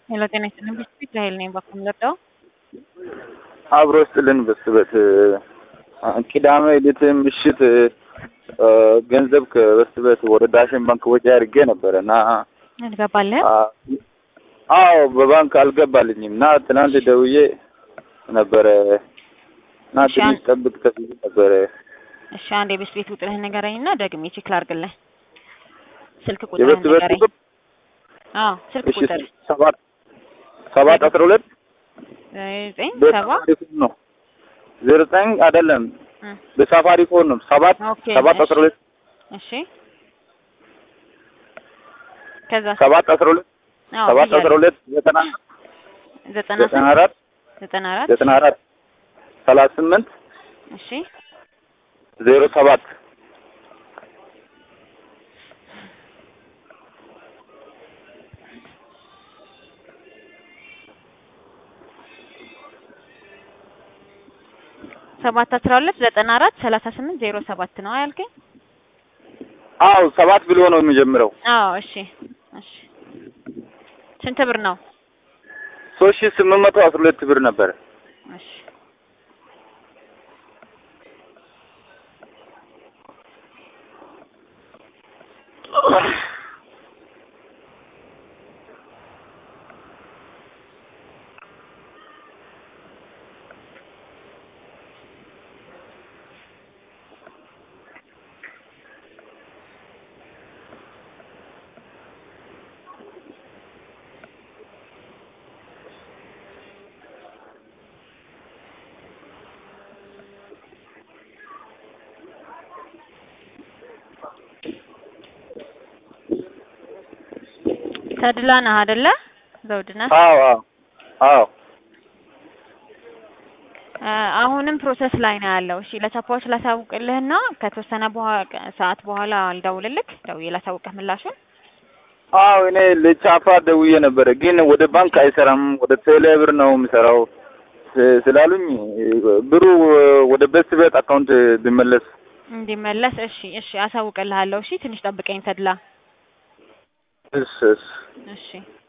ሄሎ ጤና ይስጥልኝ ብስክሌት ራሄል ነኝ ባኩም ለርዳው አብሮ ስጥልን በስበት ቅዳሜ ዕለት ምሽት ገንዘብ ከበስበት ወደ ዳሽን ባንክ ወጪ አድርጌ ነበርና አልገባልህ? አዎ በባንክ አልገባልኝም እና ትናንት ደውዬ ነበረ እና ትንሽ ጠብቅ ተብዬ ነበረ። እሺ አንዴ ብስክሌት ቁጥርህን ንገረኝና ደግሜ ቼክ ላድርግልህ። ስልክ ቁጥርህን ንገረኝ። አዎ ስልክ ቁጥር 712 9 09 አይደለም በሳፋሪኮም ነው 712 እሺ ከዛ 712 94 38 እሺ 07 712 94 38 07 ነው ያልከኝ? አዎ 7 ብሎ ነው የሚጀምረው። አዎ እሺ እሺ ስንት ብር ነው? 3812 ብር ነበር። እሺ ተድላ ነህ አይደለ? ዘውድና አዎ አሁንም ፕሮሰስ ላይ ነው ያለው። እሺ ለቻፓዎች ላሳውቅልህና ከተወሰነ ሰዓት በኋላ አልደውልልክ ደውዬ ላሳውቅህ ምላሹን። አዎ እኔ ለቻፓ ደውዬ ነበረ ግን ወደ ባንክ አይሰራም ወደ ቴሌብር ነው የሚሰራው ስላሉኝ ብሩ ወደ ቤት አካውንት እንዲመለስ እሺ አሳውቅልሃለሁ። እሺ ትንሽ ጠብቀኝ ተድላ። እሺ እሺ